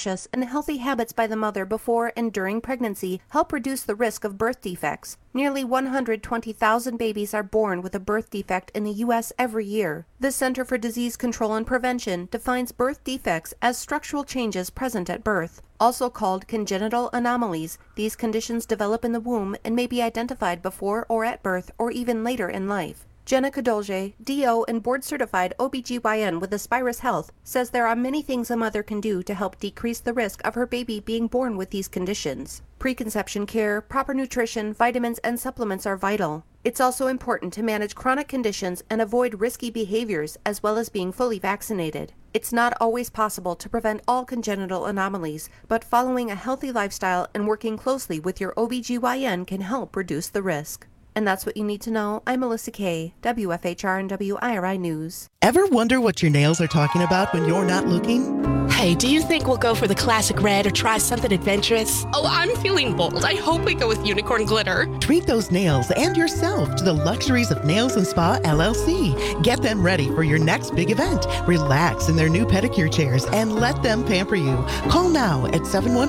cautious and healthy habits by the mother before and during pregnancy help reduce the risk of birth defects. Nearly 120,000 babies are born with a birth defect in the U.S. every year. The Center for Disease Control and Prevention defines birth defects as structural changes present at birth. Also called congenital anomalies, these conditions develop in the womb and may be identified before or at birth or even later in life. Jenna Kadolje, DO and board-certified OBGYN with Aspirus Health, says there are many things a mother can do to help decrease the risk of her baby being born with these conditions. Preconception care, proper nutrition, vitamins, and supplements are vital. It's also important to manage chronic conditions and avoid risky behaviors, as well as being fully vaccinated. It's not always possible to prevent all congenital anomalies, but following a healthy lifestyle and working closely with your OBGYN can help reduce the risk. And that's what you need to know. I'm Melissa Kay, WFHR and WIRI News. Ever wonder what your nails are talking about when you're not looking? Hey, do you think we'll go for the classic red or try something adventurous? Oh, I'm feeling bold. I hope we go with unicorn glitter. Treat those nails and yourself to the luxuries of Nails and Spa LLC. Get them ready for your next big event. Relax in their new pedicure chairs and let them pamper you. Call now at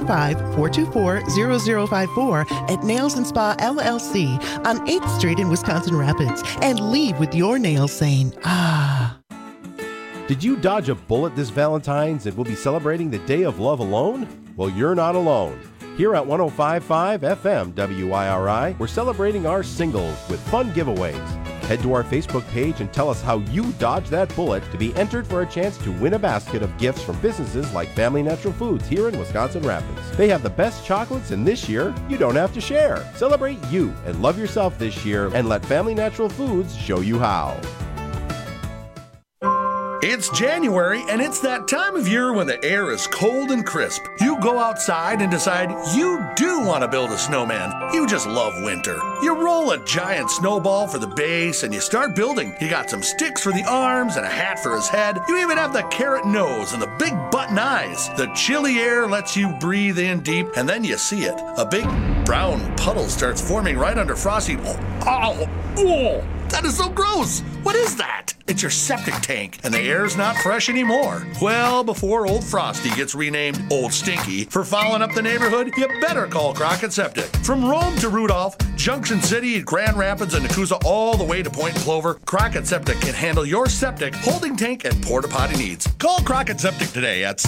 715-424-0054 at Nails and Spa LLC on 8th Street in Wisconsin Rapids and leave with your nails saying, ah. Did you dodge a bullet this Valentine's and will be celebrating the Day of Love alone? Well, you're not alone. Here at 105.5 FM WIRI, we're celebrating our singles with fun giveaways. Head to our Facebook page and tell us how you dodged that bullet to be entered for a chance to win a basket of gifts from businesses like Family Natural Foods here in Wisconsin Rapids. They have the best chocolates, and this year, you don't have to share. Celebrate you and love yourself this year, and let Family Natural Foods show you how. It's January, and it's that time of year when the air is cold and crisp. You go outside and decide you do want to build a snowman. You just love winter. You roll a giant snowball for the base, and you start building. You got some sticks for the arms and a hat for his head. You even have the carrot nose and the big button eyes. The chilly air lets you breathe in deep, and then you see it. A big brown puddle starts forming right under Frosty. Oh, that is so gross. What is that? It's your septic tank, and the air's not fresh anymore. Well, before old Frosty gets renamed Old Stinky for fouling up the neighborhood, you better call Crockett Septic. From Rome to Rudolph, Junction City, Grand Rapids, and Nakusa, all the way to Point Clover, Crockett Septic can handle your septic, holding tank, and porta potty needs. Call Crockett Septic today at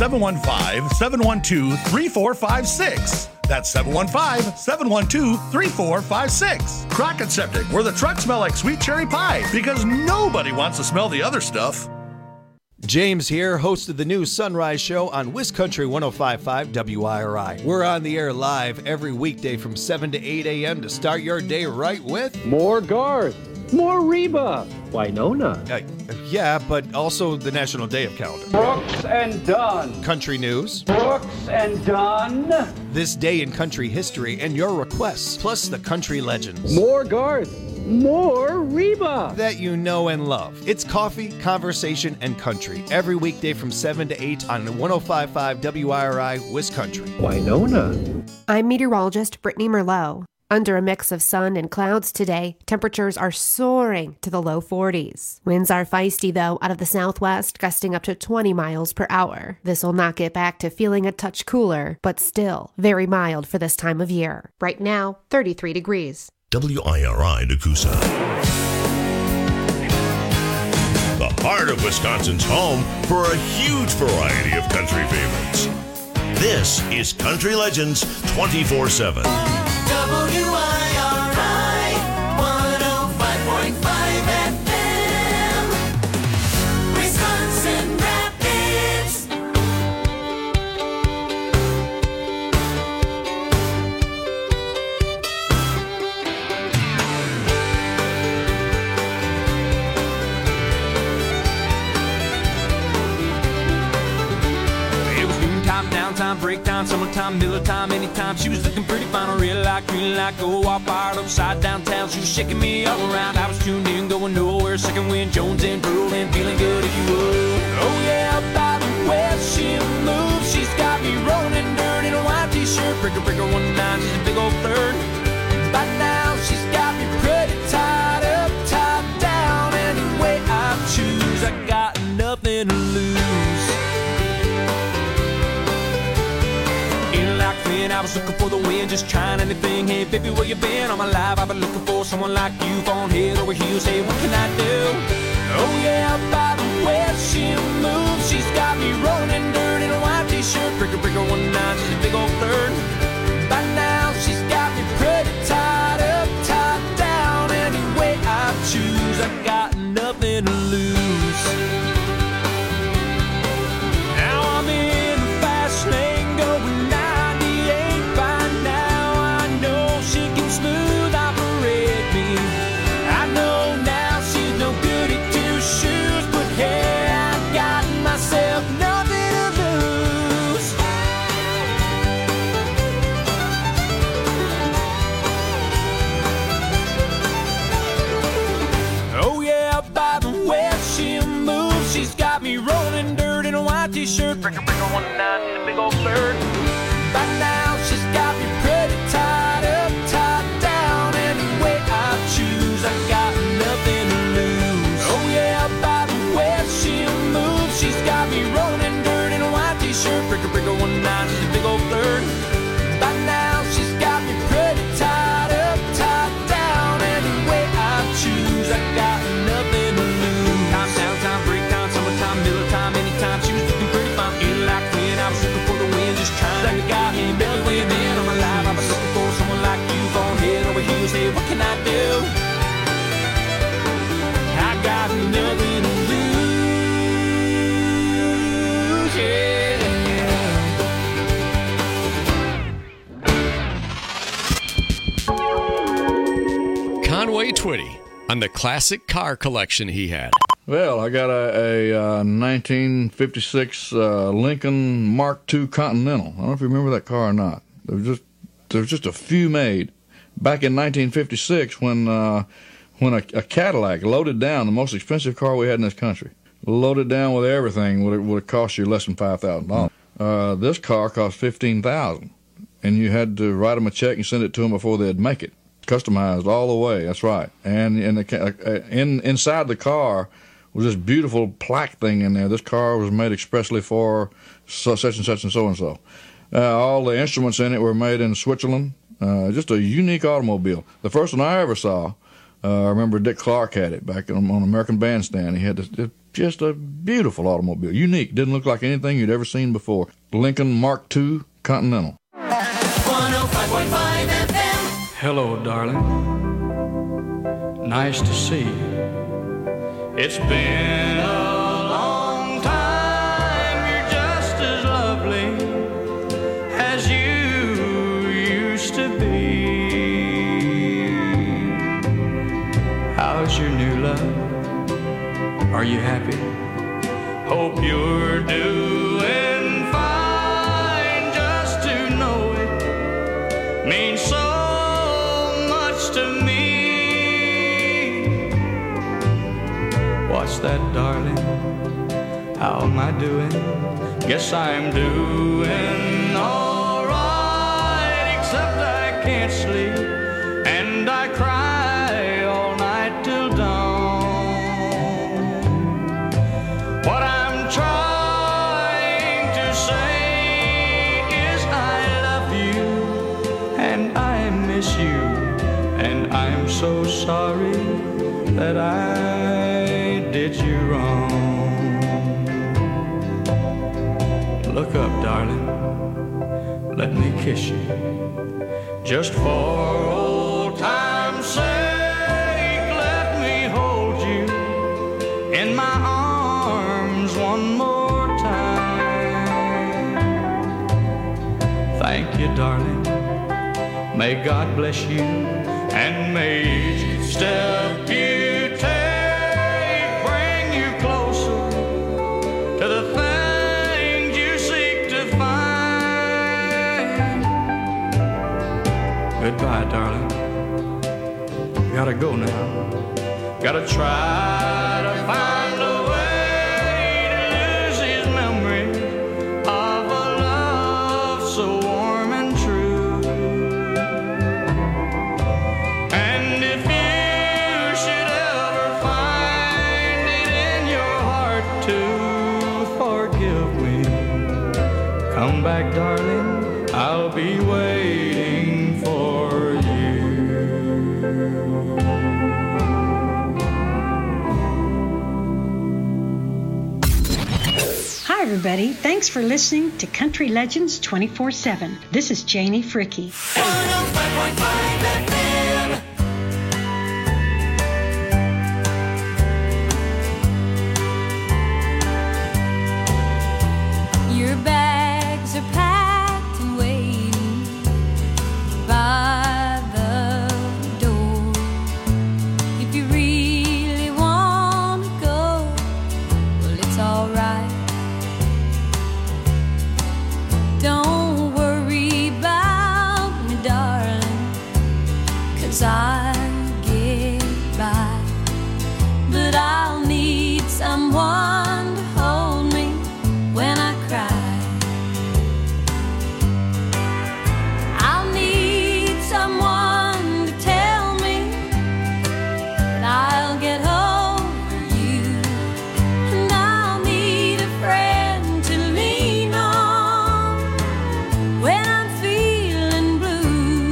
715-712-3456. That's 715-712-3456. Crockett Septic, where the trucks smell like sweet cherry pie, because nobody wants to smell the other stuff. James here, host of the new Sunrise Show on WisCountry 105.5 WIRI. We're on the air live every weekday from 7 to 8 a.m. to start your day right with more Garth, more Reba, Winona. Yeah, but also the National Day of Calendar. Brooks and Dunn. Country news. Brooks and Dunn. This day in country history and your requests, plus the country legends. More Garth, more Reba. That you know and love. It's coffee, conversation, and country. Every weekday from 7 to 8 on 105.5 WIRI, WisCountry. Winona. I'm meteorologist Brittany Merlot. Under a mix of sun and clouds today, temperatures are soaring to the low 40s. Winds are feisty, though, out of the southwest, gusting up to 20 miles per hour. This will not get back to feeling a touch cooler, but still very mild for this time of year. Right now, 33 degrees. WIRI Nakusa. The heart of Wisconsin's home for a huge variety of country favorites. This is Country Legends 24/7. WIRI 105.5 FM, Wisconsin Rapids. It was noontime, downtime, breakdown, summertime, Miller time, anytime. She was looking pretty fine, real like, green like, go all fired upside downtown. She was shaking me all around. I was tuned in, going nowhere. Second wind, Jones in, Pearl in, feeling good if you would. Oh yeah, by the way she moves, she's got me rolling in dirt in a white t-shirt. Breaker, 19, she's a big old flirt. By now she's got me pretty tied up, tied down. Any way I choose, I got nothing to lose. when I was looking for the wind, just trying anything. Hey, baby, where you been? All my life I've been looking for someone like you, falling head over heels. Hey, what can I do? Oh yeah, by the way she moves, she's got me rolling in dirt in a white t-shirt. Breaker, breaker, 19, she's a big old flirt. By now she's got me pretty tied up, tied down. Any way I choose, I got nothing to lose. Now I'm in the fast lane going 98. By now I know she can smooth operate me. I know now she's no good at two shoes, but hey, I got myself nothing to lose. Oh yeah, by the way she moves, she's got me rolling dirt in a white t-shirt. Breaker, breaker, 19, in a big old bird. By now she's got me pretty tied up, tied down. Any way I choose, I got nothing to lose. Oh yeah, by the way she moves, she's got me rolling dirt in a white t-shirt. Breaker, breaker, 19, she's a big old bird. By now she's got me pretty tied up, tied down. Any way I choose, I got nothing to lose. Time, downtime, breakdown, summertime, middle time, anytime. She was looking pretty fine, feeling like when I was looking for the wind, just trying to got me belly way man on my life. I was looking for someone like you, falling head over heels. Hey, what can I do? I got nothing to lose. Yeah. Conway Twitty on the classic car collection he had. Well, I got a 1956 Lincoln Mark II Continental. I don't know if you remember that car or not. There was just a few made back in 1956 when a Cadillac loaded down, the most expensive car we had in this country, loaded down with everything would have cost you less than $5,000. This car cost $15,000, and you had to write them a check and send it to them before they'd make it. Customized all the way. That's right. And inside the car was this beautiful plaque thing in there. This car was made expressly for such and such and so and so. All the instruments in it were made in Switzerland. Just a unique automobile. The first one I ever saw, I remember Dick Clark had it back on American Bandstand. He had just a beautiful automobile. Unique. Didn't look like anything you'd ever seen before. Lincoln Mark II Continental. 105.5 FM. Hello, darling. Nice to see you. It's been a long time. You're just as lovely as you used to be. How's your new love? Are you happy? Hope you're doing fine. Just to know it means so much to me. What's that, darling? How am I doing? Guess I'm doing all right, except I can't sleep and I cry all night till dawn. What I'm trying to say is I love you and I miss you, and I'm so sorry that I did you wrong. Look up, darling. Let me kiss you. Just for old time's sake, let me hold you in my arms one more time. Thank you, darling. May God bless you, and may each step you take bring you closer to the things you seek to find. Goodbye, darling. Gotta go now. Gotta try to find a way to lose his memory of a love so warm and true. And if you should ever find it in your heart to forgive me, Come back, darling. I'll be waiting for you. Hi, everybody. Thanks for listening to Country Legends 24/7. This is Janie Fricky. 105.5 FM. Your bags are packed and waiting by the door. If you really want to go, well, it's all right. Don't worry about me, darling, 'cause I'll get by. But I'll need someone to hold me when I cry. I'll need someone to tell me that I'll get over you. And I'll need a friend to lean on when I'm feeling blue.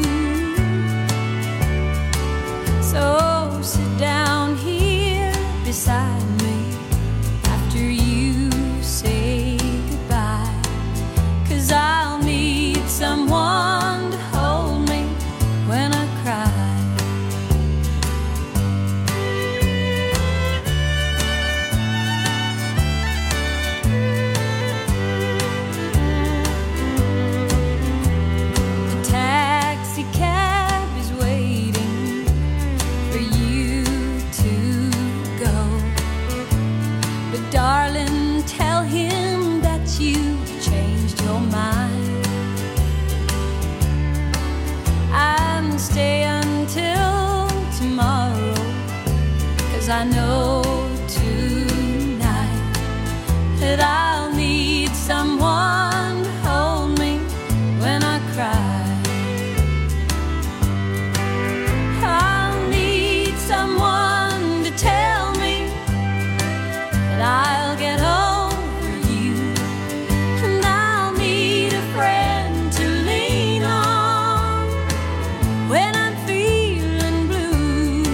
So sit down here beside me after you say goodbye, 'cause I'll need someone to hold me when I cry. The taxi cab is waiting for you to go. But darling, tell him that you changed your mind and stay until tomorrow, 'cause I know tonight that I'll need someone to hold me when I cry. I'll need someone to tell me that I'll get over you. And I'll need a friend to lean on when I'm feeling blue.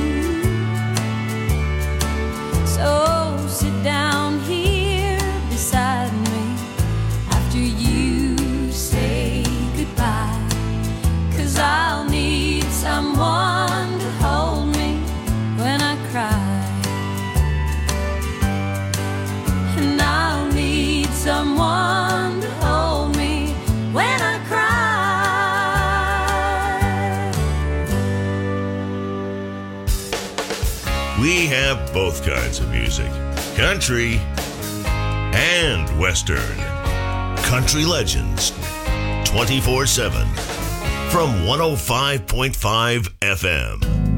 So sit down here beside me after you say goodbye, 'cause I'll need someone to hold me when I cry. And I'll need someone to hold me when I cry. We have both kinds of music, country and western. Country Legends, 24/7 from 105.5 FM.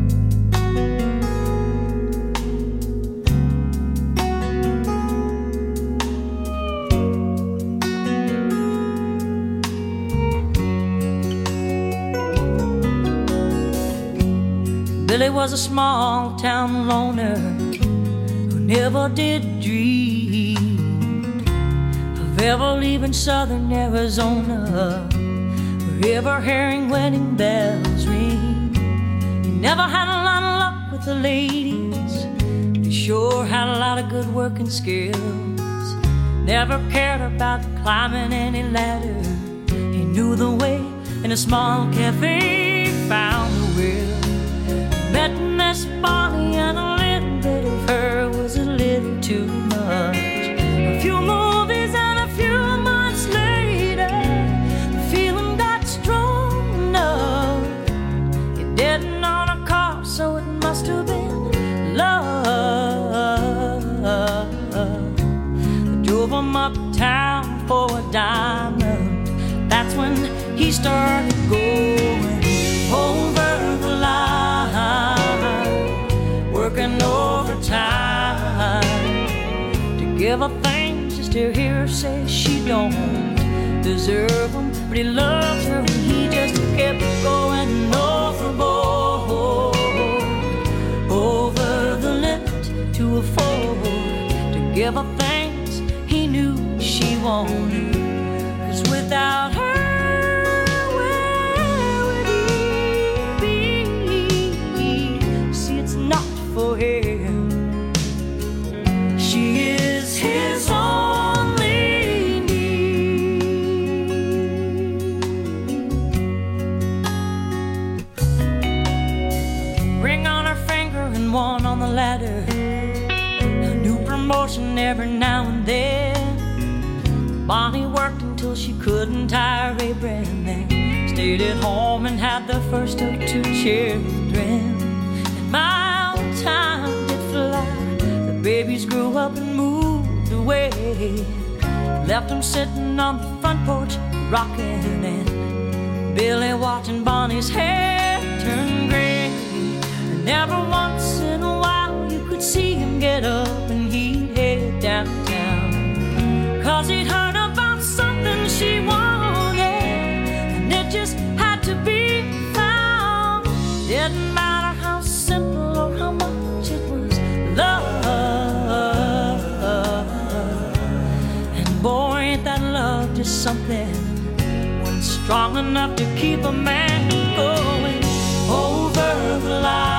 Billy was a small town loner who never did dream of ever leaving southern Arizona, wherever hearing wedding bells ring. He never had a lot of luck with the ladies, he sure had a lot of good working skills. Never cared about climbing any ladder, he knew the way in a small cafe, found the will. Met Miss Bonnie and a little bit of her was a little too much. A few movies and a few months later, the feeling got strong enough. He didn't own a car, so it must have been love. I drove him uptown for a diamond. That's when he started going over the line, working overtime to give her things just to hear her say she don't deserve them. But he loved her and he just kept going overboard, over the limit to afford to give her things he knew she wanted. 'Cause without her every now and then. Bonnie worked until she couldn't tire a breath, then stayed at home and had the first of 2 children. And my old time did fly. The babies grew up and moved away. Left them sitting on the front porch, rocking, and Billy watching Bonnie's hair turn gray. And every once in a while you could see him get up and he'd head downtown, 'cause he'd heard about something she wanted, and it just had to be found. Didn't matter how simple or how much it was love. And boy, ain't that love just something when strong enough to keep a man going over the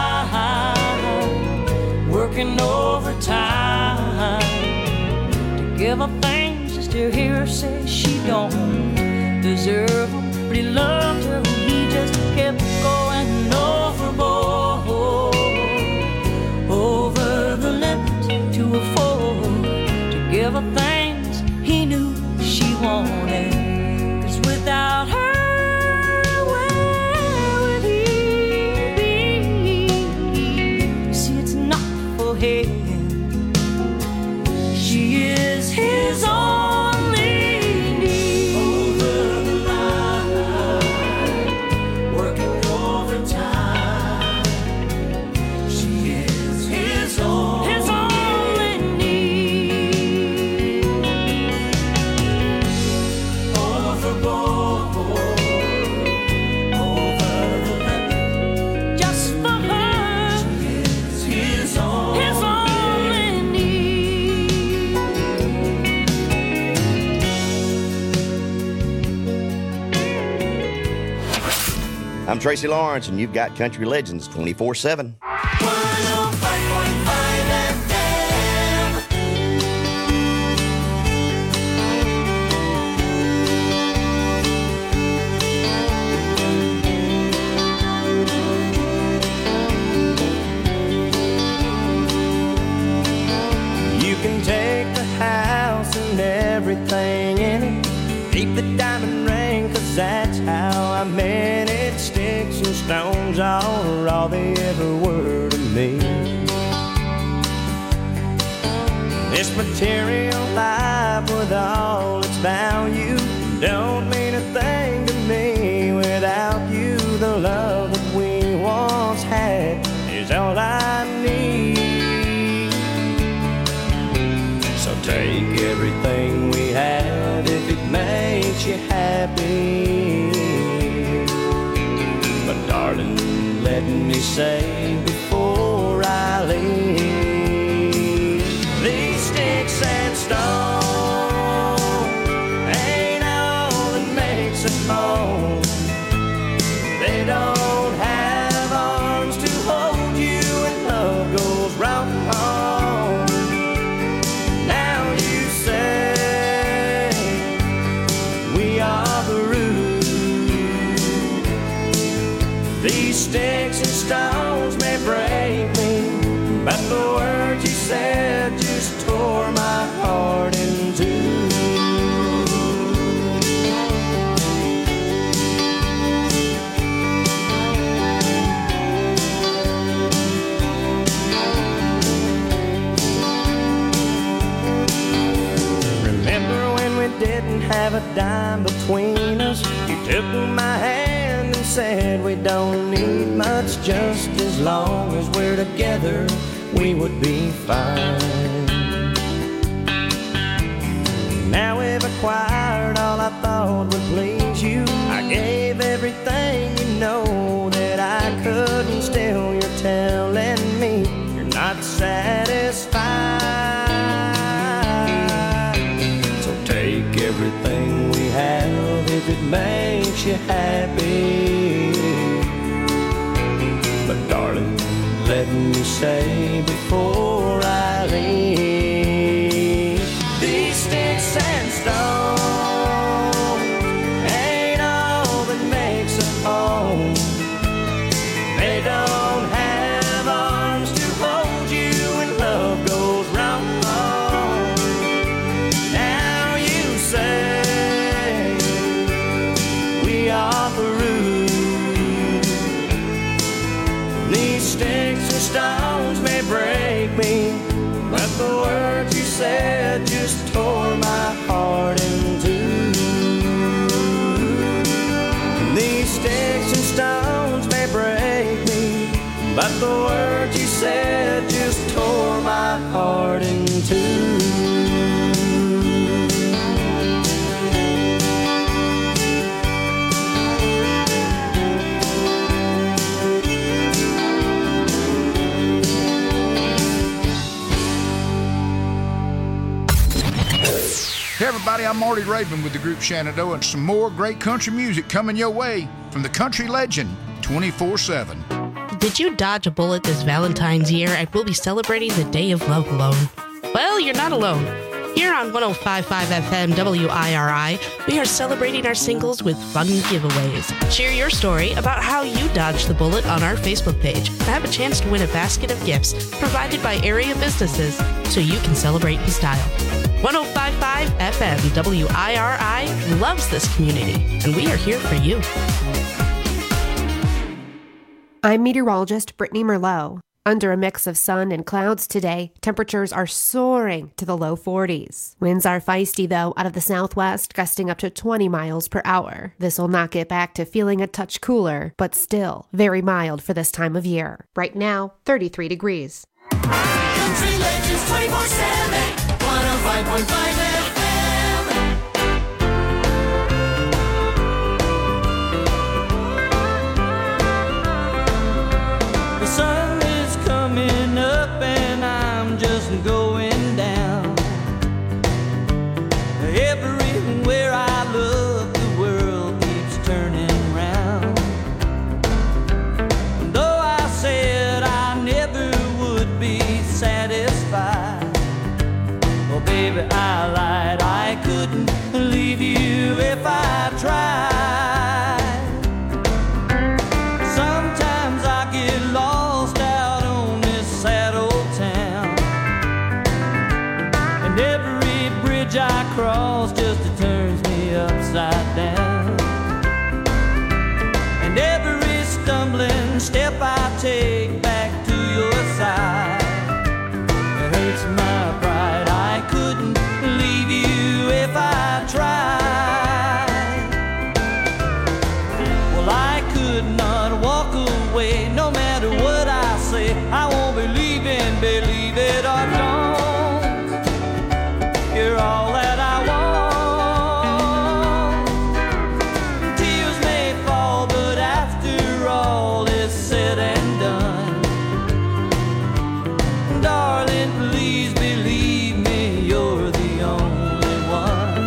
line, working overtime to give her things just to hear her say she don't deserve them. But he loved her and he just kept going overboard, over the limit to afford to give her things he knew she wanted. 'Cause without her, she is his only need. Over the line, working overtime. She is his only need. Overboard, over the limit, just for her. She is his only. I'm Tracy Lawrence, and you've got Country Legends 24/7. 105.5 FM. You can take the house and everything in it, keep the diamond ring, 'cause that's how I meant it. Sticks and stones are all they ever were to me. This material life with all its value don't mean a thing to me without you. The love that we once had is all I need. So take everything we have if it makes you happy. But darling, let me say before I leave, these sticks and stones ain't all that makes a home. They don't have arms to hold you when love goes wrong. Now you say we are the root. These sticks and stones may break me, but the words you said just tore my heart in two. Remember when we didn't have a dime between us? You took my hand and said we don't need much, just as long as we're together we would be fine. Now we've acquired all I thought would please you. I gave everything, you know that I could, and still you're telling me you're not satisfied. So take everything we have if it makes you happy. But darling, let me say before I leave, these sticks and stones ain't all that makes a home. They don't have arms to hold you when love goes wrong. the roof. These sticks and stones may break me, but the words you said just tore my heart in two. These sticks and stones may break me, but the words you said just tore my heart in two. Hey everybody, I'm Marty Raven with the group Shenandoah, and some more great country music coming your way from the country legend 24/7. Did you dodge a bullet this Valentine's year and will be celebrating the Day of Love alone? Well, you're not alone. Here on 105.5 FM WIRI, we are celebrating our singles with fun giveaways. Share your story about how you dodged the bullet on our Facebook page and have a chance to win a basket of gifts provided by area businesses so you can celebrate in style. 105.5 FM WIRI loves this community, and we are here for you. I'm meteorologist Brittany Merlot. Under a mix of sun and clouds today, temperatures are soaring to the low 40s. Winds are feisty, though, out of the southwest, gusting up to 20 miles per hour. This will knock it back to feeling a touch cooler, but still very mild for this time of year. Right now, 33 degrees. Country Legends 24/7, 105.5 FM. The sun is coming up and I'm just going down. Everywhere I look, the world keeps turning round. Though I said I never would be satisfied, oh baby, I lied. I couldn't leave you if I tried. Sometimes I get lost out on this sad old town, and every bridge I cross just turns me upside down. And every stumbling step I take back to your side, it hurts my pride. I couldn't leave you if I tried. Well, I could not walk away no matter what I say. I won't believe in, believe it or don't. You're all that I want. Tears may fall, but after all is said and done, darling, please believe me, you're the only one.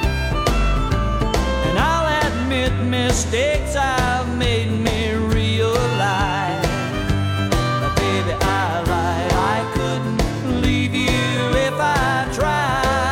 And I'll admit mistakes I've made me realize, but baby, I lied. I couldn't leave you if I tried.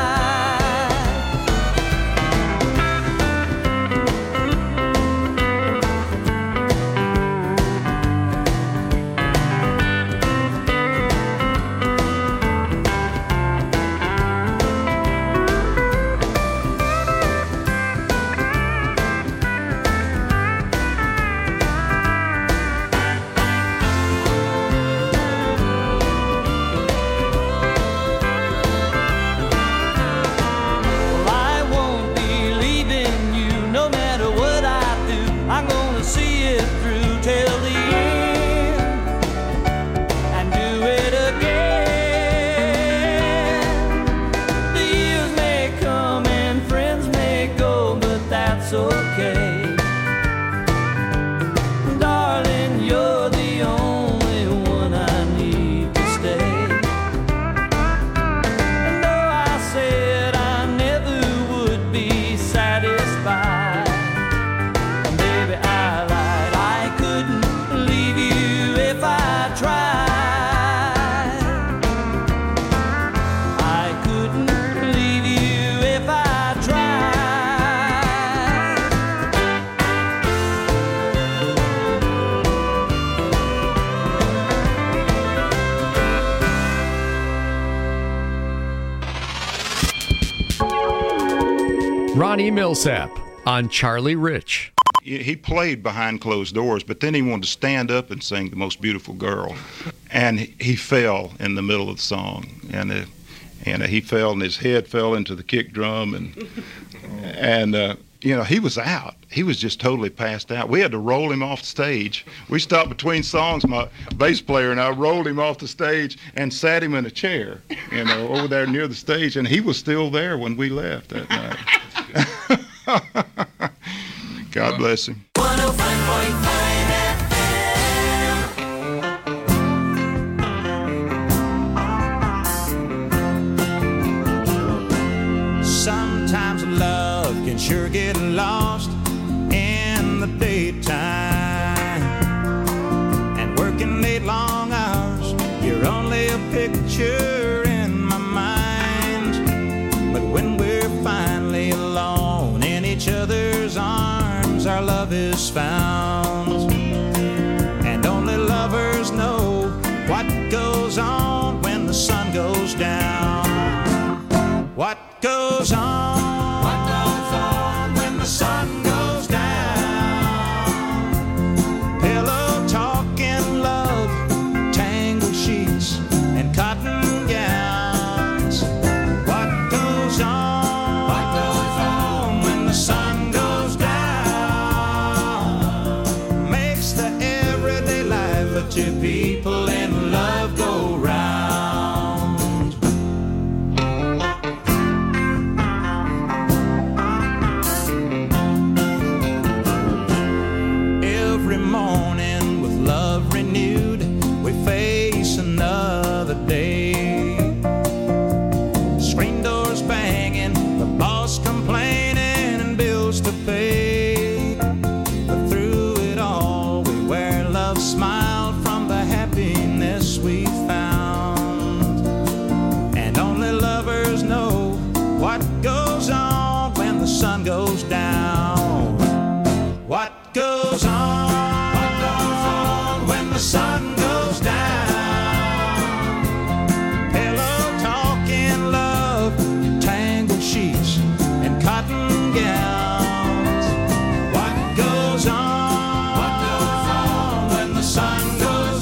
Well, I won't be leaving you no matter what I do. I'm gonna see it through till the end and do it again. The years may come and friends may go, but that's okay. Darling, you're the only one I need to stay. And though I said I never would be satisfied, baby, I lied. I couldn't leave you if I tried. I couldn't leave you if I tried. Ronnie Millsap on Charlie Rich. He played behind closed doors, but then he wanted to stand up and sing The Most Beautiful Girl. And he fell in the middle of the song. And he fell, and his head fell into the kick drum. And he was out. He was just totally passed out. We had to roll him off the stage. We stopped between songs, my bass player and I rolled him off the stage and sat him in a chair, over there near the stage. And he was still there when we left that night. God bless him. 105.5 FM. Sometimes love can sure get lost in the daytime, and working 8 long hours, you're only a picture in my mind. But when we're finally alone in each other's arms, our love is found. And only lovers know what goes on when the sun goes down. What goes on? What goes on when the sun goes down? Pillow talking love, tangled sheets and cotton gowns. What goes on? What goes on when the sun goes down? Makes the everyday life of two people in love go round. Every morning with love renewed, we face another day. Screen doors banging, the boss complaining, and bills to pay. But through it all, we wear love's smile from the happiness we found. And only lovers know what goes on when the sun goes down. What goes on? What goes on when the sun goes down? Pillow talking love, tangled sheets and cotton gowns. What goes on? What goes on when the sun goes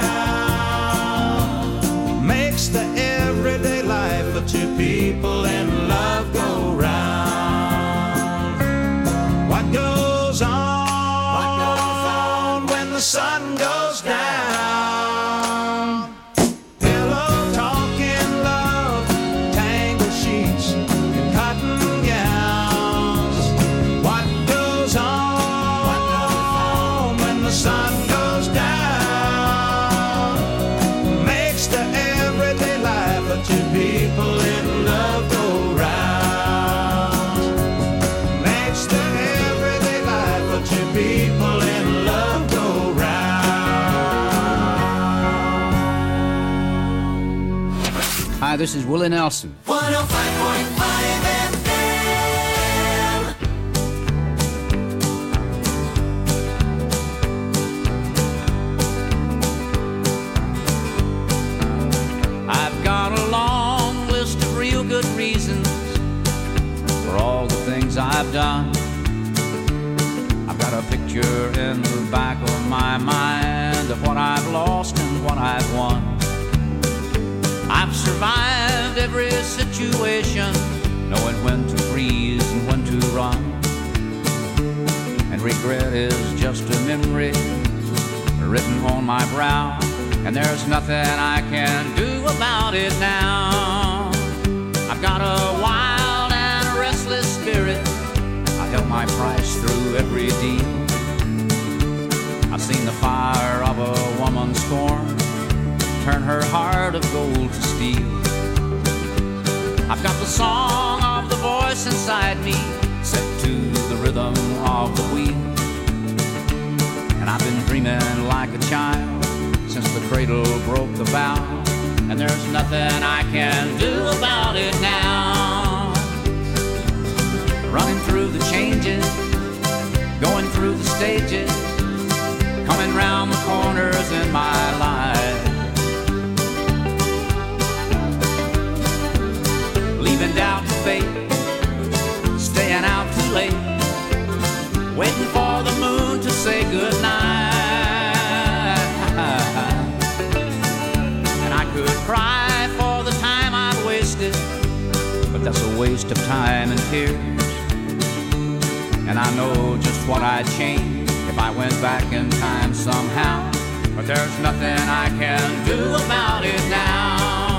down? Makes the everyday life of two people in love go round. What goes on? What goes on when the sun goes down? Pillow talking love, tangled sheets and cotton gowns. What goes on? What goes on when the sun goes down? Makes the everyday life of two people in love go round. Makes the everyday life of two people in love go round. Hi, this is Willie Nelson. 105.5 FM. I've got a long list of real good reasons for all the things I've done. I've got a picture in the back of my mind of what I've lost and what I've won. I've survived every situation, knowing when to freeze and when to run. And regret is just a memory written on my brow, and there's nothing I can do about it now. I've got a wild and a restless spirit. I held my price through every deal. I've seen the fire of a woman's scorn turn her heart of gold to steel. I've got the song of the voice inside me set to the rhythm of the wheel. And I've been dreaming like a child since the cradle broke the vow, and there's nothing I can do about it now. Running through the changes, going through the stages, coming round the corners in my life. Leaving doubt to fate, staying out too late, waiting for the that's a waste of time and tears. And I know just what I'd change if I went back in time somehow. But there's nothing I can do about it now.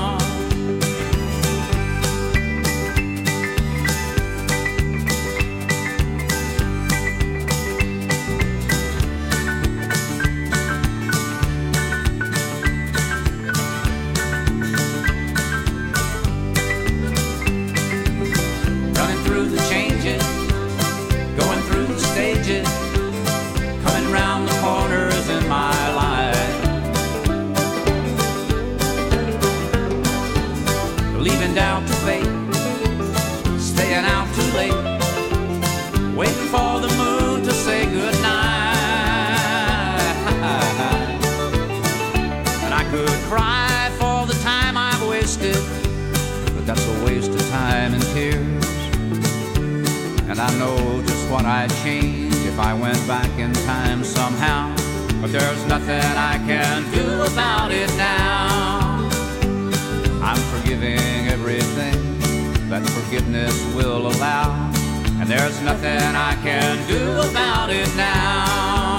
I'd change if I went back in time somehow. But there's nothing I can do about it now. I'm forgiving everything that forgiveness will allow. And there's nothing I can do about it now.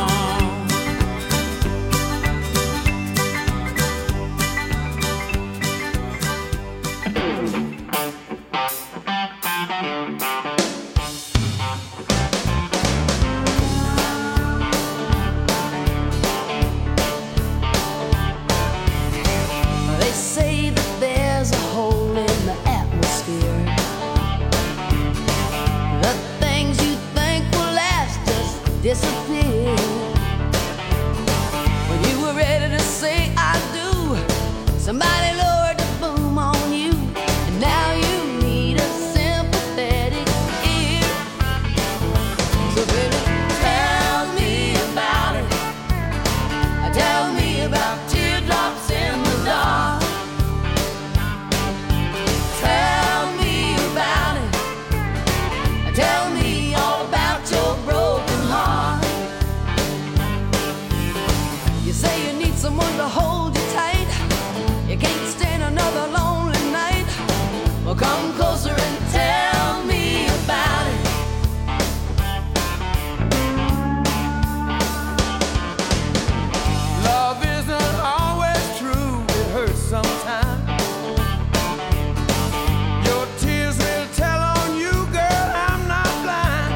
Disappear. When you were ready to say I do, somebody lowered the boom on you, and now you need a sympathetic ear. So baby, tell me about it. Tell me about teardrops in the dark. Tell me about it. Tell me all about your broken heart. You say you need someone to hold you tight. You can't stand another lonely night. Well, come closer and tell me about it. Love isn't always true. It hurts sometimes. Your tears will tell on you, girl. I'm not blind.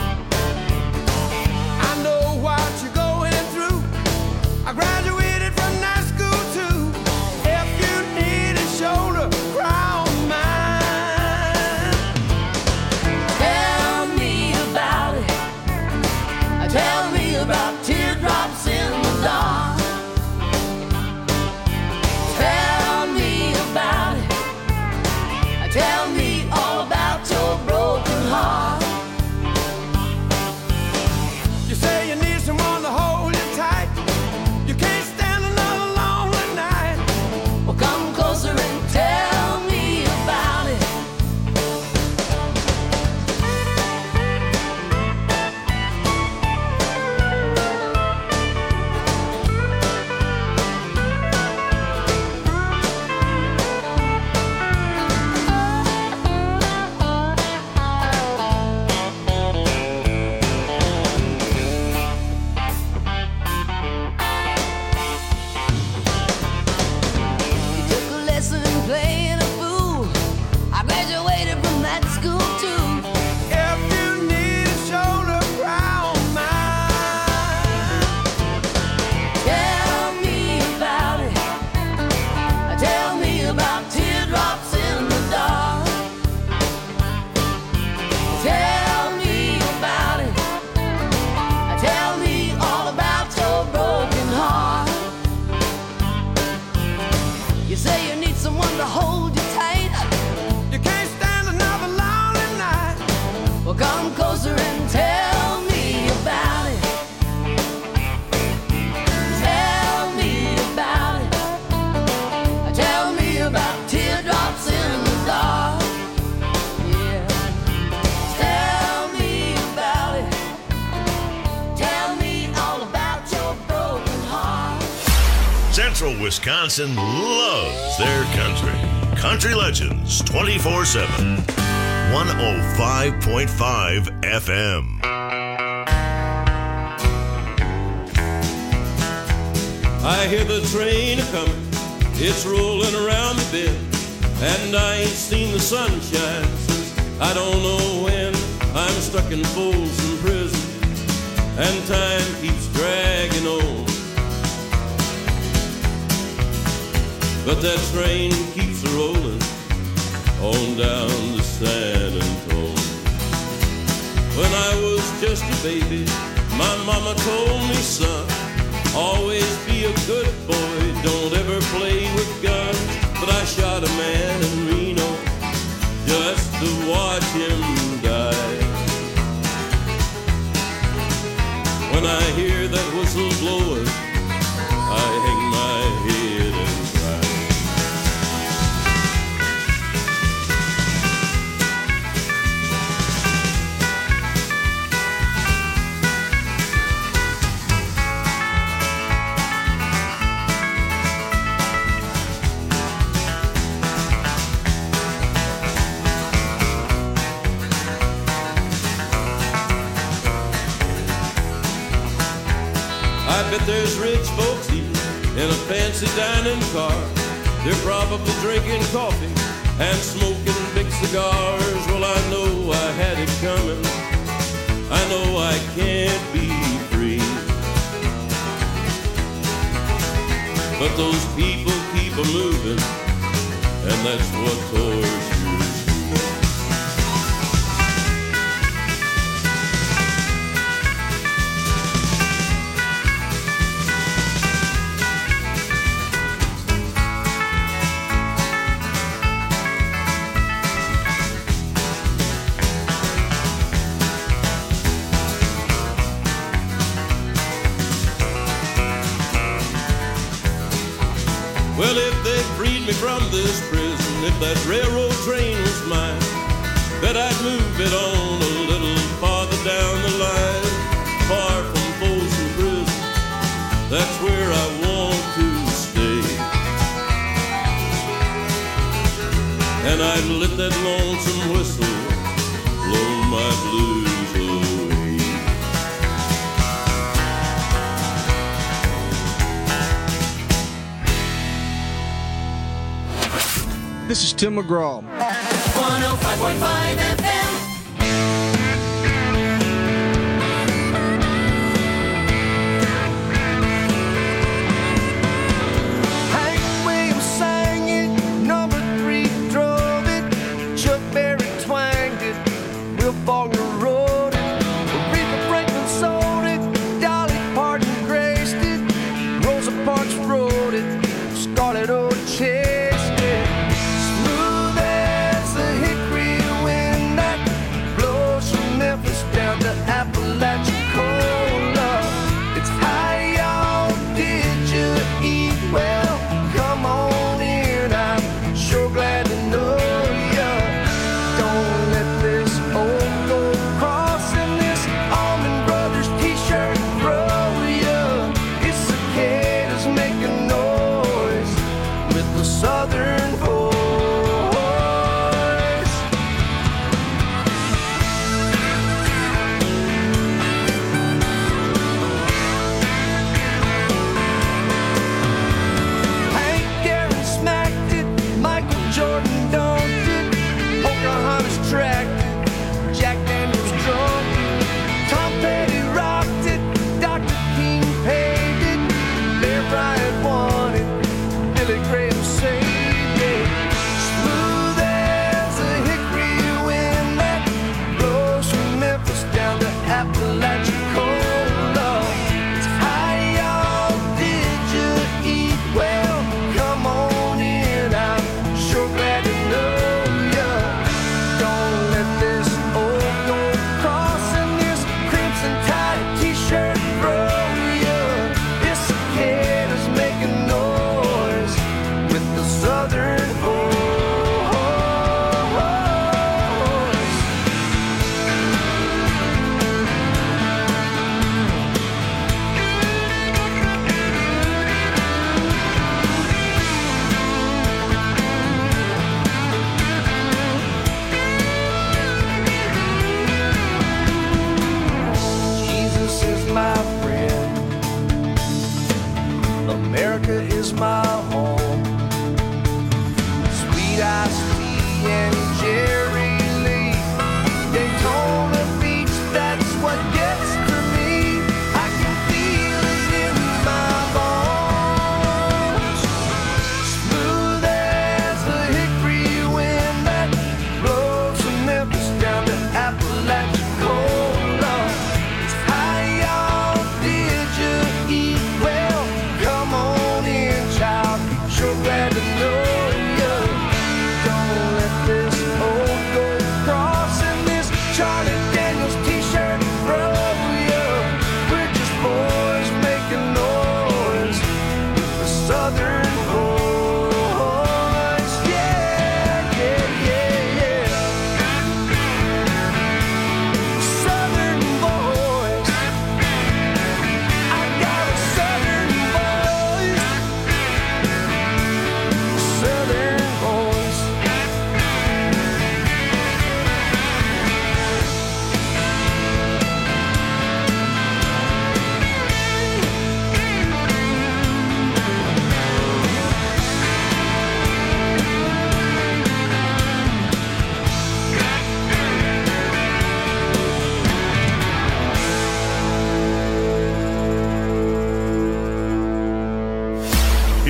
I know what you're going through. I graduated from night school too. If you need a shoulder, cry on mine. Tell me about it. Tell me about teardrops in the dark. Tell me about it. Tell me all about your broken heart. You say you need someone to hold you tight. You can't stand another lonely night. Well, come closer and tell me about it. You took a lesson in playing a fool. I graduated from that school too. If you need a shoulder, cry on mine. Tell me about it. Tell me about teardrops in the dark. Tell me about it. Tell me all about your broken heart. You say you need someone to hold you tight. You can't stand another lonely night. Well, come closer and tell me about it. Tell me about it. Tell me about teardrops in the dark. Yeah. Tell me about it. Tell me all about your broken heart. Central Wisconsin loves their country. Country Legends 24/7. 105.5 FM. I hear the train a-comin', it's rolling around the bend, and I ain't seen the sunshine since I don't know when. I'm stuck in Folsom Prison, and time keeps dragging on. But that train keeps rolling on down to San Antonio. When I was just a baby, my mama told me, son, always be a good boy, don't ever play with guns. But I shot a man in Reno just to watch him die. When I hear that whistle blowing, I hang my head and cry. I bet there's rich folks eating in a fancy dining car. They're probably drinking coffee and smoking big cigars. Well, I know I had it coming. I know I can't be free. But those people keep a-moving, and that's what tortures me. Well, if they freed me from this prison, if that railroad train was mine, bet I'd move it on a little farther down the line, far from Folsom Prison. That's where I want to stay. And I'd let that lonesome whistle blow my blues away. This is Tim McGraw. 105.5 FM. Hank Williams sang it, number 3 drove it, Chuck Berry twanged it, Will Faulkner wrote it, Aretha Franklin sold it, Dolly Parton graced it, Rosa Parks wrote it, Scarlett O'Hara chased it. Smooth as the hickory wind that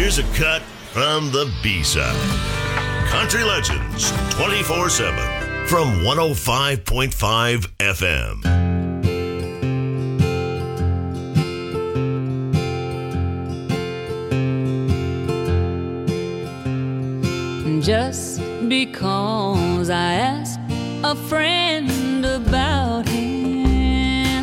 Here's a cut from the B-side. Country Legends 24/7 from 105.5 FM. Just because I asked a friend about him,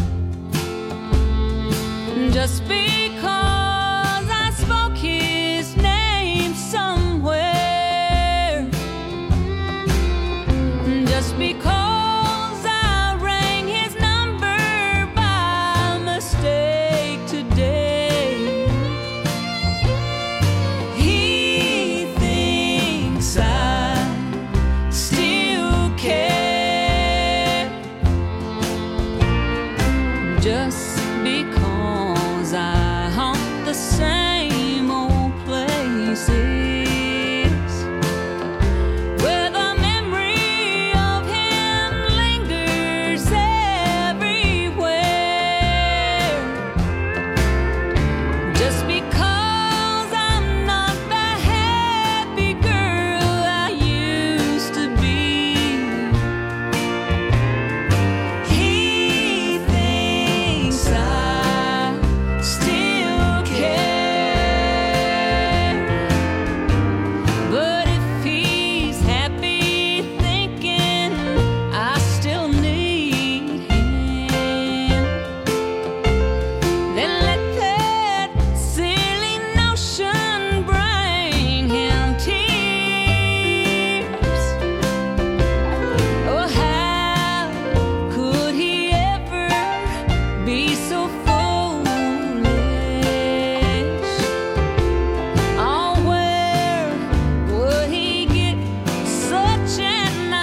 just because I spoke his name somewhere, just because I rang his number by mistake today, he thinks I still care. Just because I haunt the same old places where the memory of him lingers everywhere. Just because I'm not the happy girl I used to be, he thinks I still care. But if he's happy thinking I still need him, then let that silly notion bring him tears. Oh, how could he ever be so foolish? Oh, where would he get such an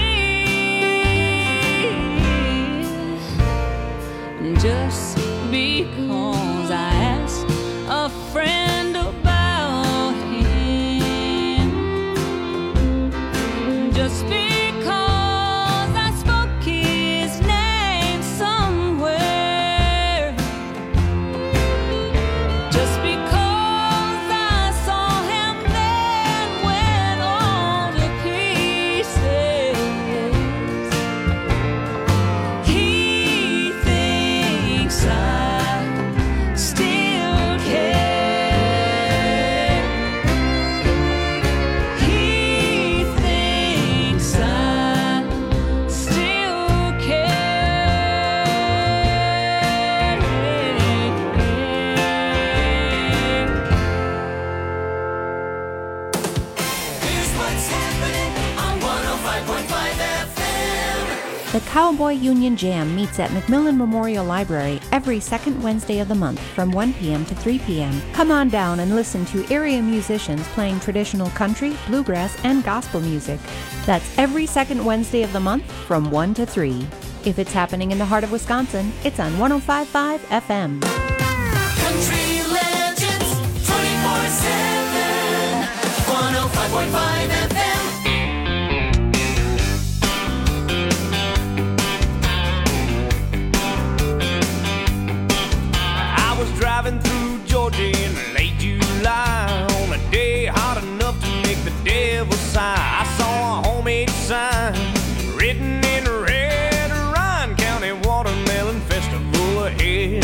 idea? Just because I asked a friend about him, just because I spoke his name somewhere, just because I saw him then went all to pieces, he thinks I still care. He thinks I still care. Here's what's happening on 105.5 FM. The Cowboy Union Jam meets at McMillan Memorial Library every second Wednesday of the month from 1 p.m. to 3 p.m. Come on down and listen to area musicians playing traditional country, bluegrass, and gospel music. That's every second Wednesday of the month from 1 to 3. If it's happening in the heart of Wisconsin, it's on 105.5 FM. Country Legends 24/7 105.5 FM. I was driving through Georgia in late July on a day hot enough to make the devil sigh. I saw a homemade sign written in red, Ryan County Watermelon Festival ahead.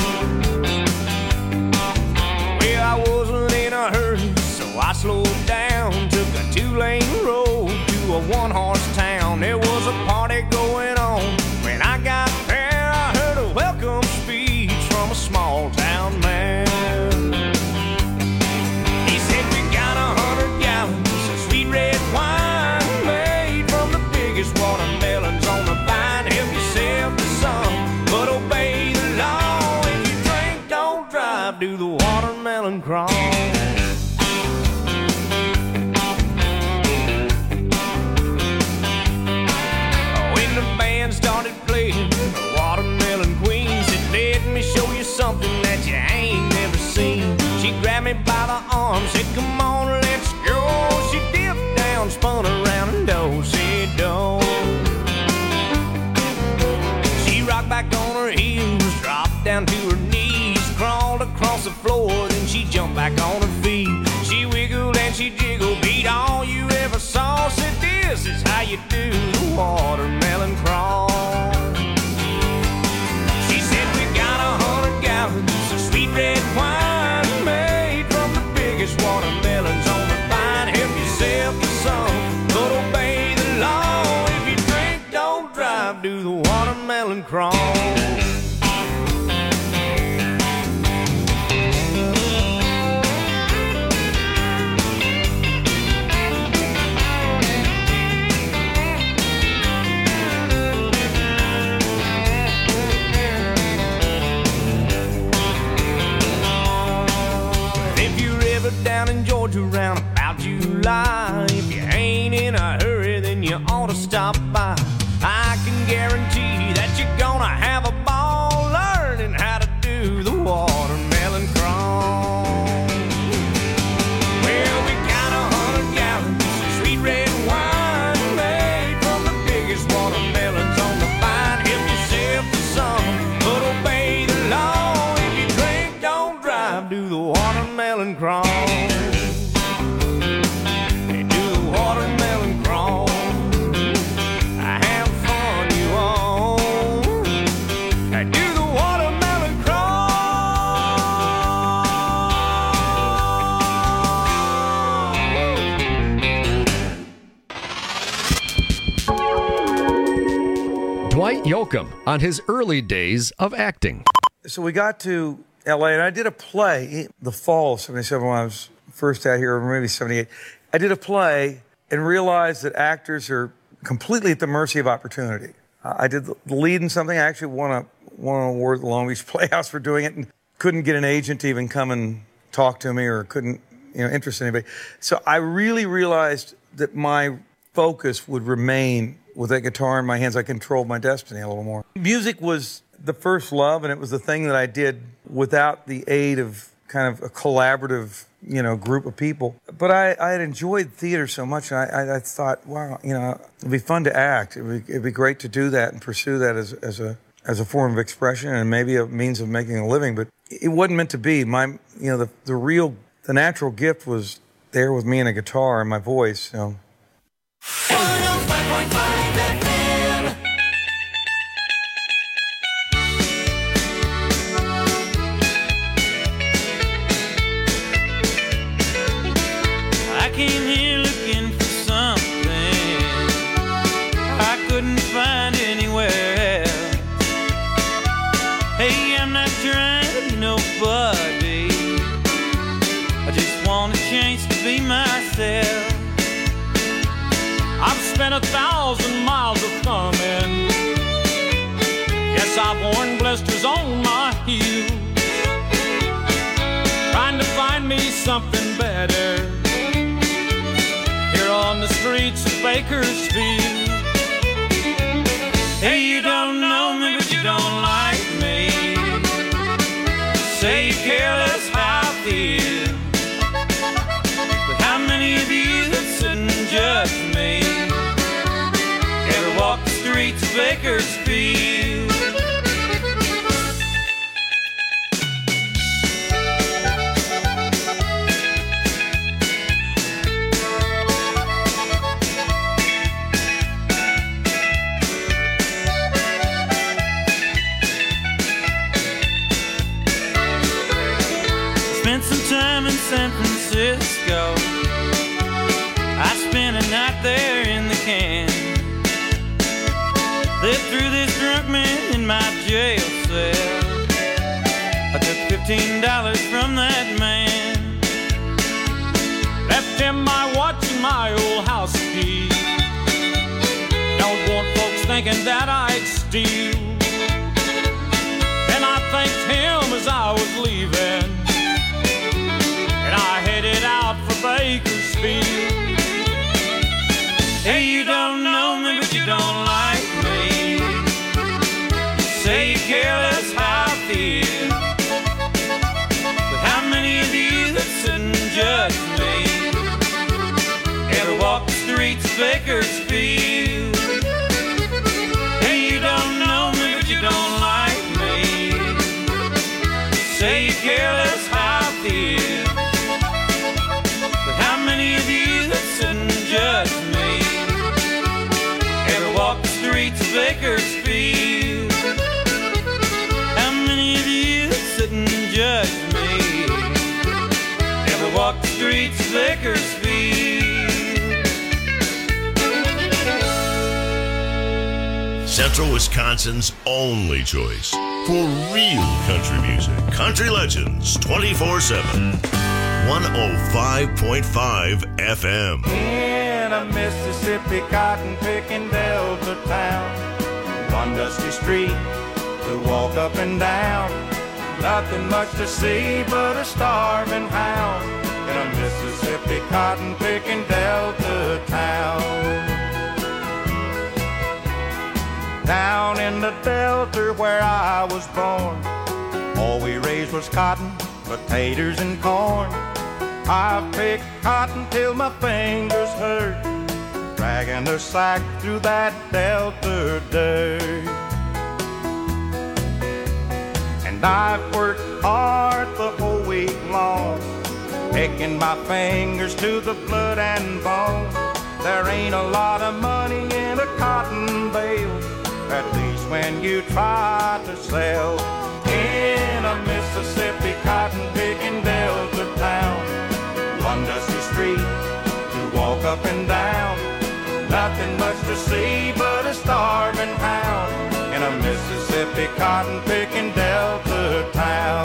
Well, I wasn't in a hurry, so I slowed down, took a 2-lane road to a 1-horse town. There was a party going on. When I got there, I heard a welcome speech from a small town man. He said, we got 100 gallons of sweet red wine made from the biggest watermelons on the vine. Help yourself to some, but obey the law. If you drink, don't drive, do the watermelon crawl. When the band started playing the Watermelon Queen, said, let me show you something that you ain't never seen. She grabbed me by the arm, said, come on, let's go. She dipped down, spun around, and do-si-do. She rocked back on her heels, dropped down to her knees, crawled across the floor, then she jumped back on her feet. and she jiggle beat. All you ever saw said this is how you do the watermelon crawl. She said we got 100 gallons of sweet red wine made from the biggest watermelons on the vine. Help yourself to some, but obey the law. If you drink, don't drive, do the watermelon crawl. Down in Georgia round about July, if you ain't in a hurry, then you ought to stop by. I can guarantee that you're gonna have a ball learning how to do the watermelon crawl. Well, we got 100 gallons of sweet red wine made from the biggest watermelons on the vine. Help yourself to some, but obey the law. If you drink, don't drive, do the watermelon crawl. Dwight Yoakam on his early days of acting. So we got to L.A., and I did a play the fall of 77 when I was first out here, or maybe 78. I did a play and realized that actors are completely at the mercy of opportunity. I did the lead in something. I actually won an award at the Long Beach Playhouse for doing it and couldn't get an agent to even come and talk to me or couldn't interest anybody. So I really realized that my focus would remain with that guitar in my hands. I controlled my destiny a little more. Music was the first love, and it was the thing that I did without the aid of kind of a collaborative, group of people. But I had enjoyed theater so much, and I thought, wow, it'd be fun to act. It'd be great to do that and pursue that as a form of expression and maybe a means of making a living. But it wasn't meant to be. The natural gift was there with me and a guitar and my voice. So. 105.5 FM. I came here looking for something I couldn't find anywhere else. Hey, I'm not trying to be nobody. I just want a chance to be myself. I've spent 1,000 miles of thumbing. Yes, I've worn blisters on my heels, trying to find me something better here on the streets of Bakersfield. Hey, you don't know me, but you don't like me. Say you care less how I feel, but how many of you that sit and judge me ever walk the streets of Bakersfield? Spent some time in San Francisco. I spent a night there in the can. Lived through this drunk man in my jail cell. I took $15 from that man, left him my watch and my old house key. Don't want folks thinking that I'd steal. And I thanked him as I was leaving, and I headed out for Bakersfield. Hey, you don't know me, but you don't like me. Say you care less how I feel, but how many of you that sit and judge me ever walk the streets of Bakersfield? Hey, you don't know me, but you don't like me. Say you care less how I feel, but how many judge me. Never walk the streets of Bakersfield. Central Wisconsin's only choice for real country music. Country Legends 24/7. 105.5 FM. In a Mississippi cotton-picking Delta town, one dusty street to walk up and down. Nothing much to see but a starving hound in a Mississippi cotton-picking Delta town. Down in the Delta where I was born, all we raised was cotton, potatoes and corn. I've picked cotton till my fingers hurt, dragging a sack through that Delta dirt. And I've worked hard the whole week long, picking my fingers to the blood and bone. There ain't a lot of money in a cotton bale, at least when you try to sell. In a Mississippi cotton-picking Delta town, one dusty street to walk up and down. Nothing much to see but a starving hound in a Mississippi cotton-picking Delta town.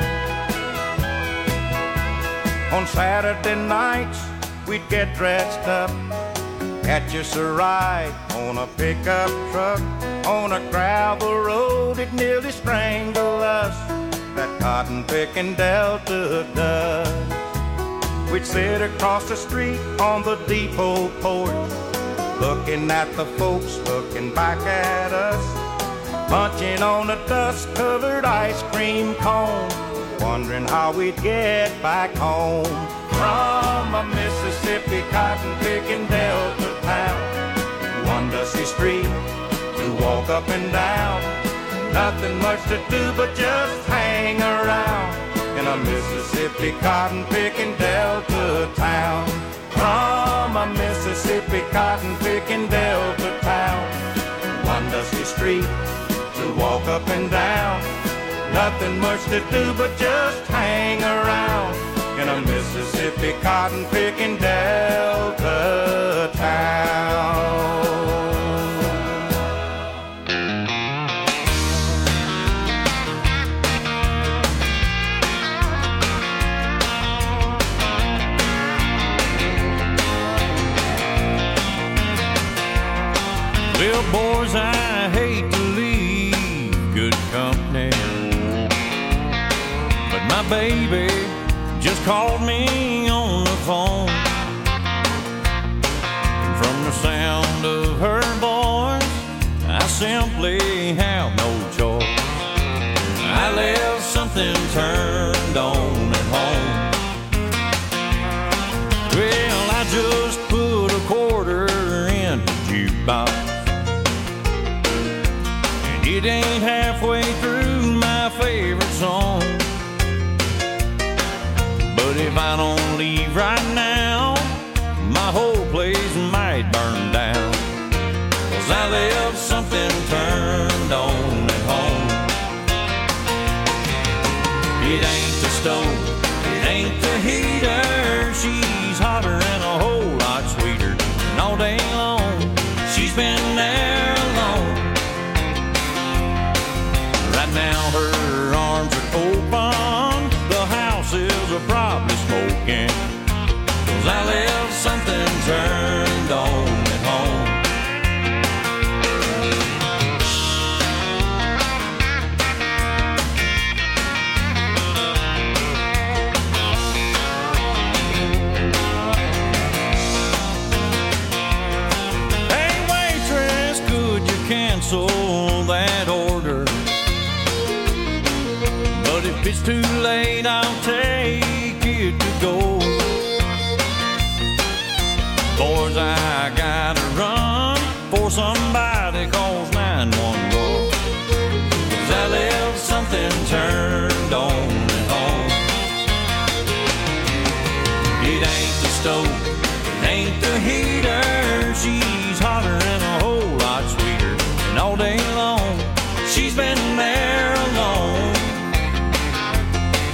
On Saturday nights, we'd get dressed up, catch us a ride on a pickup truck. On a gravel road, it nearly strangled us, that cotton-picking Delta does. We'd sit across the street on the depot porch, looking at the folks looking back at us, munching on a dust-covered ice cream cone, wondering how we'd get back home. From a Mississippi cotton-picking Delta town, one dusty street to walk up and down. Nothing much to do but just hang around in a Mississippi cotton-picking Delta town. From a Mississippi cotton-picking Delta town, one dusty street to walk up and down. Nothing much to do but just hang around in a Mississippi cotton-picking Delta town. Well, boys, I hate to leave good company, but my baby just called me on the phone. And from the sound of her voice, I simply have no choice. I left something turned on at home. Well, I just put a quarter in the jukebox, it ain't halfway through my favorite song. But if I don't leave right now, my whole place might burn down, 'cause I left something turned on at home. It ain't the stove, it ain't the heater, she's hotter and a whole lot sweeter. And all day long, she's been there alone. Right now her arms are open, the house is probably smoking, 'cause I left something turned on at home. Hey waitress, could you cancel that order? But if it's too late, I'll take it to go. Boys, I gotta run for somebody calls 911, 'cause I left something turned on at home. It ain't the stove, it ain't the heater, she's hotter and a whole lot sweeter. And all day long, she's been there alone.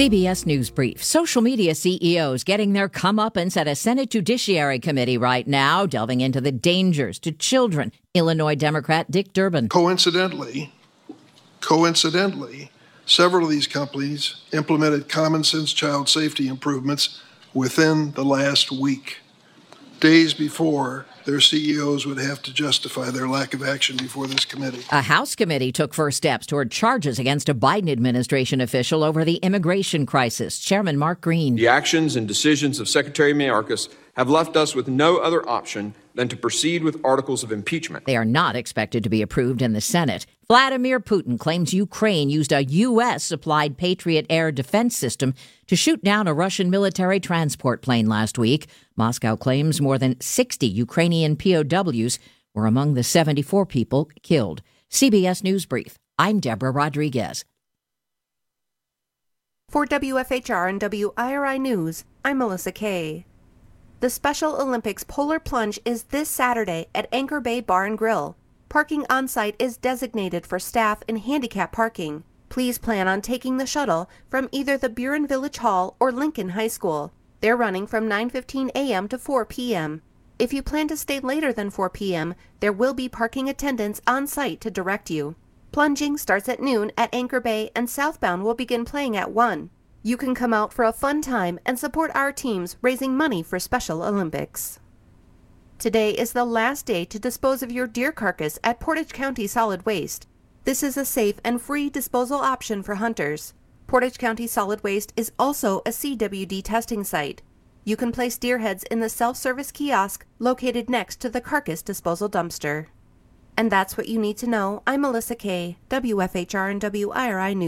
CBS News Brief. Social media CEOs getting their comeuppance at a Senate Judiciary Committee right now, delving into the dangers to children. Illinois Democrat Dick Durbin. Coincidentally, several of these companies implemented common sense child safety improvements within the last week, days before their CEOs would have to justify their lack of action before this committee. A House committee took first steps toward charges against a Biden administration official over the immigration crisis. Chairman Mark Green. The actions and decisions of Secretary Mayorkas have left us with no other option than to proceed with articles of impeachment. They are not expected to be approved in the Senate. Vladimir Putin claims Ukraine used a U.S.-supplied Patriot air defense system to shoot down a Russian military transport plane last week. Moscow claims more than 60 Ukrainian POWs were among the 74 people killed. CBS News Brief. I'm Deborah Rodriguez. For WFHR and WIRI News, I'm Melissa Kay. The Special Olympics Polar Plunge is this Saturday at Anchor Bay Bar and Grill. Parking on site is designated for staff and handicap parking. Please plan on taking the shuttle from either the Buren Village Hall or Lincoln High School. They're running from 9:15 a.m. to 4 p.m. If you plan to stay later than 4 p.m., there will be parking attendants on site to direct you. Plunging starts at noon at Anchor Bay, and Southbound will begin playing at 1. You can come out for a fun time and support our teams raising money for Special Olympics. Today is the last day to dispose of your deer carcass at Portage County Solid Waste. This is a safe and free disposal option for hunters. Portage County Solid Waste is also a CWD testing site. You can place deer heads in the self-service kiosk located next to the carcass disposal dumpster. And that's what you need to know. I'm Melissa Kay, WFHR and WIRI News.